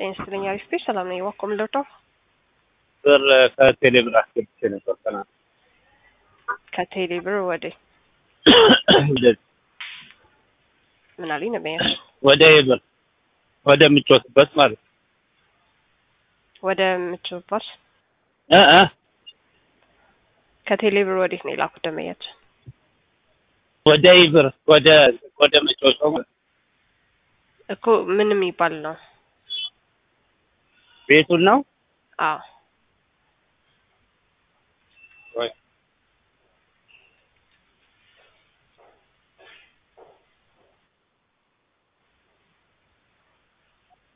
ጤና ይስጥልኝ ሰላም ነኝ ዋቆም ለቶ ብር ከቴሌብር አስገብቼ ነበር ትናንት ከቴሌብር ወደ ምን አለኝ ነበር ወደ ብር ወደ ምቾትበት ማለት ወደ ምቾትበት ከቴሌብር ወዴት ነው የላኩት ደመያች ወደ ብር ወደ ምቾትበት እኮ ምንም ይባል ነው ቤቱን ነው አዎ